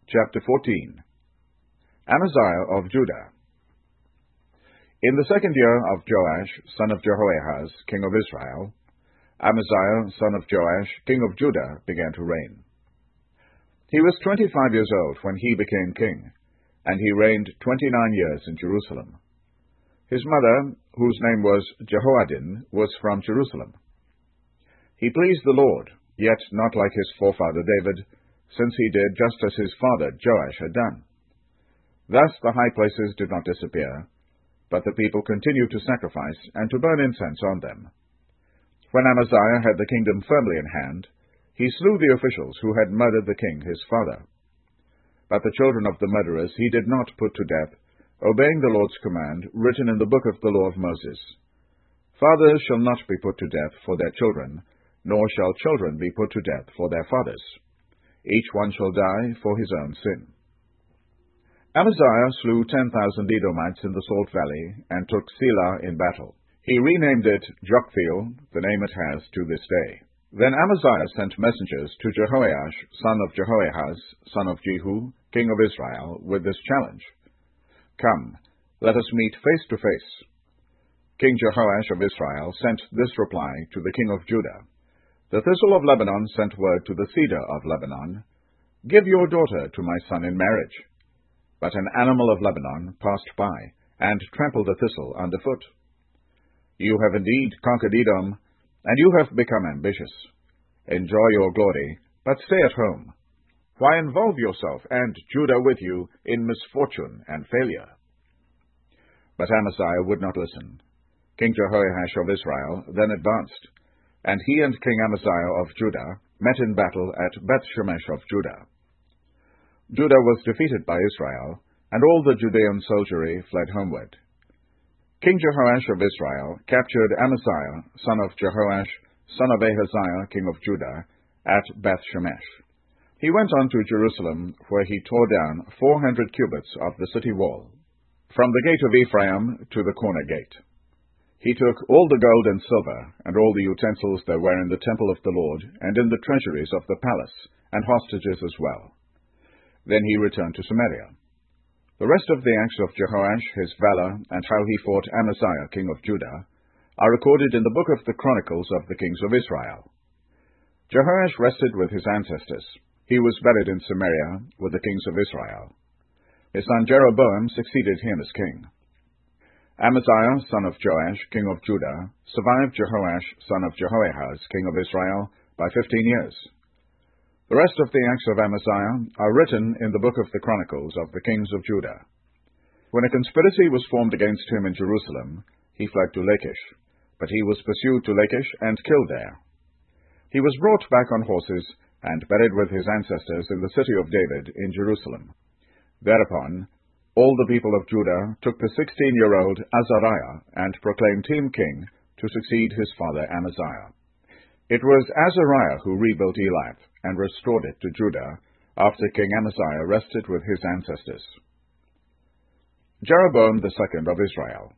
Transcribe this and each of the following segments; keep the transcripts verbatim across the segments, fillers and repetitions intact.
Chapter fourteen. Amaziah of Judah. In the second year of Joash, son of Jehoahaz, king of Israel, Amaziah, son of Joash, king of Judah, began to reign. He was twenty-five years old when he became king, and he reigned twenty-nine years in Jerusalem. His mother, whose name was Jehoaddin, was from Jerusalem. He pleased the Lord, yet not like his forefather David, since he did just as his father Joash had done. Thus the high places did not disappear, but the people continued to sacrifice and to burn incense on them. When Amaziah had the kingdom firmly in hand, he slew the officials who had murdered the king his father. But the children of the murderers he did not put to death, obeying the Lord's command written in the book of the law of Moses. Fathers shall not be put to death for their children, nor shall children be put to death for their fathers. Each one shall die for his own sin. Amaziah slew ten thousand Edomites in the Salt Valley, and took Selah in battle. He renamed it Joktheel, the name it has to this day. Then Amaziah sent messengers to Jehoash, son of Jehoahaz, son of Jehu, king of Israel, with this challenge: Come, let us meet face to face. King Jehoash of Israel sent this reply to the king of Judah: The thistle of Lebanon sent word to the cedar of Lebanon, Give your daughter to my son in marriage. But an animal of Lebanon passed by, and trampled the thistle underfoot. You have indeed conquered Edom, and you have become ambitious. Enjoy your glory, but stay at home. Why involve yourself, and Judah with you, in misfortune and failure? But Amaziah would not listen. King Jehoash of Israel then advanced, and he and King Amaziah of Judah met in battle at Beth-shemesh of Judah. Judah was defeated by Israel, and all the Judean soldiery fled homeward. King Jehoash of Israel captured Amaziah, son of Jehoash, son of Ahaziah, king of Judah, at Beth-shemesh. He went on to Jerusalem, where he tore down four hundred cubits of the city wall, from the gate of Ephraim to the corner gate. He took all the gold and silver, and all the utensils there were in the temple of the Lord, and in the treasuries of the palace, and hostages as well. Then he returned to Samaria. The rest of the acts of Jehoash, his valor, and how he fought Amaziah, king of Judah, are recorded in the book of the Chronicles of the kings of Israel. Jehoash rested with his ancestors. He was buried in Samaria with the kings of Israel. His son Jeroboam succeeded him as king. Amaziah, son of Joash, king of Judah, survived Jehoash, son of Jehoahaz, king of Israel, by fifteen years. The rest of the acts of Amaziah are written in the book of the Chronicles of the kings of Judah. When a conspiracy was formed against him in Jerusalem, he fled to Lachish, but he was pursued to Lachish and killed there. He was brought back on horses and buried with his ancestors in the city of David in Jerusalem. Thereupon, all the people of Judah took the sixteen-year-old Azariah and proclaimed him king to succeed his father Amaziah. It was Azariah who rebuilt Elath and restored it to Judah after King Amaziah rested with his ancestors. Jeroboam the second of Israel.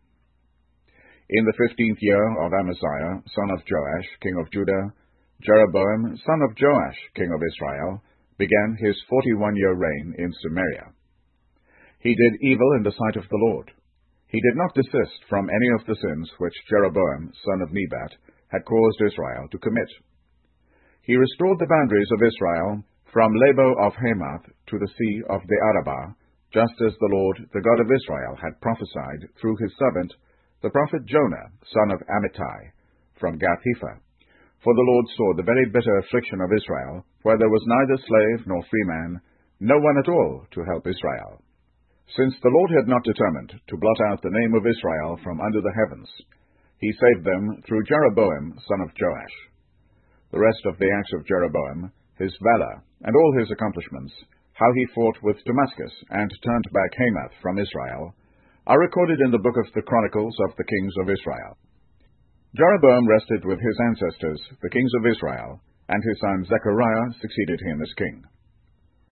In the fifteenth year of Amaziah, son of Joash, king of Judah, Jeroboam, son of Joash, king of Israel, began his forty-one-year reign in Samaria. He did evil in the sight of the Lord. He did not desist from any of the sins which Jeroboam, son of Nebat, had caused Israel to commit. He restored the boundaries of Israel from Lebo of Hamath to the sea of the Arabah, just as the Lord, the God of Israel, had prophesied through his servant, the prophet Jonah, son of Amittai, from Gath-hepher. For the Lord saw the very bitter affliction of Israel, where there was neither slave nor freeman, no one at all to help Israel. Since the Lord had not determined to blot out the name of Israel from under the heavens, he saved them through Jeroboam, son of Joash. The rest of the acts of Jeroboam, his valor, and all his accomplishments, how he fought with Damascus and turned back Hamath from Israel, are recorded in the book of the Chronicles of the kings of Israel. Jeroboam rested with his ancestors, the kings of Israel, and his son Zechariah succeeded him as king.